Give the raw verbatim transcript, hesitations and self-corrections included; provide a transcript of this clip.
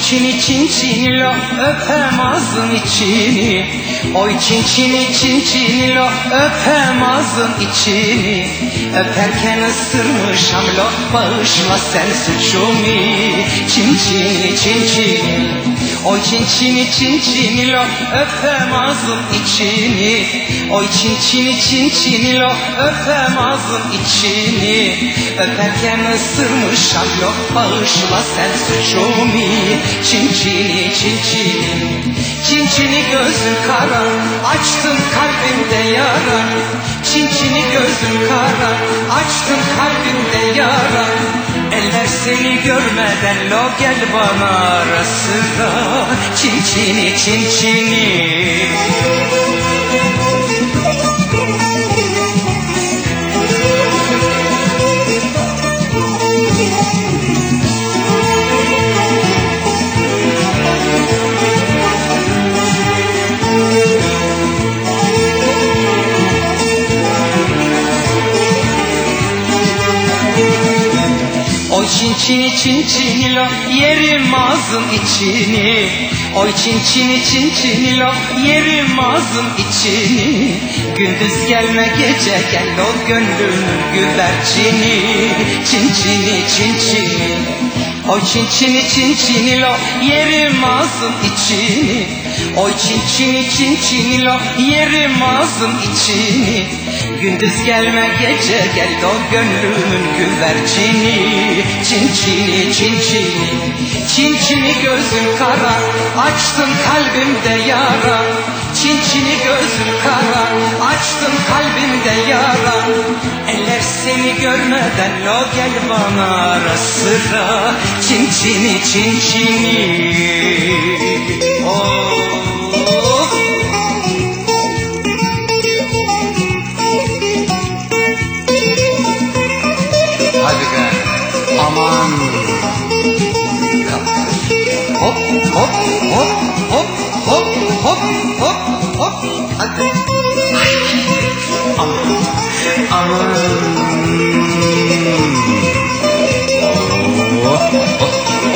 çini çin çinilo öpem ağzın içini. Oy çin çini çin çinilo öpem ağzın içini. Öperken ısırmışam lo, bağışla sen suçumi. Çin çini çin çini. Oy çin çini çin çinilo öpem ağzın içini. Oy çin çini çin çinilo öpem ağzın içini. Öperken ısırmışam lo, bağışla sen suçumi. Çin çini çin çini. Çin çini gözün kara, açtın kalbimde yara. Çin çini gözün kara, açtın kalbimde yara. Eller seni görmeden lo, gel bana ara sıra. Çin çini çin çini. Oy çin çini çin çinilo yerim ağzın içini. Oy çin çini çin çinilo yerim ağzın içini. Gündüz gelme gece gel o gönlümün güvercini. Çin çini çin çini. Oy çin çini çin çinilo yerim ağzın içini. Oy çin çini çin çinilo yerim ağzın içini. Gündüz gelme gece gel o gönlümün güvercini. Çin çini çin çini. Çin çini gözün kara, açtın kalbimde yara. Çin çini gözün kara, açtın kalbimde yara. Eller seni görmeden lo, gel bana ara sıra. Çin çini çin çini. Oh. Hadi be, aman. Hop hop hop hop hop hop hop hop. Hadi. Aman aman. Oh, oh,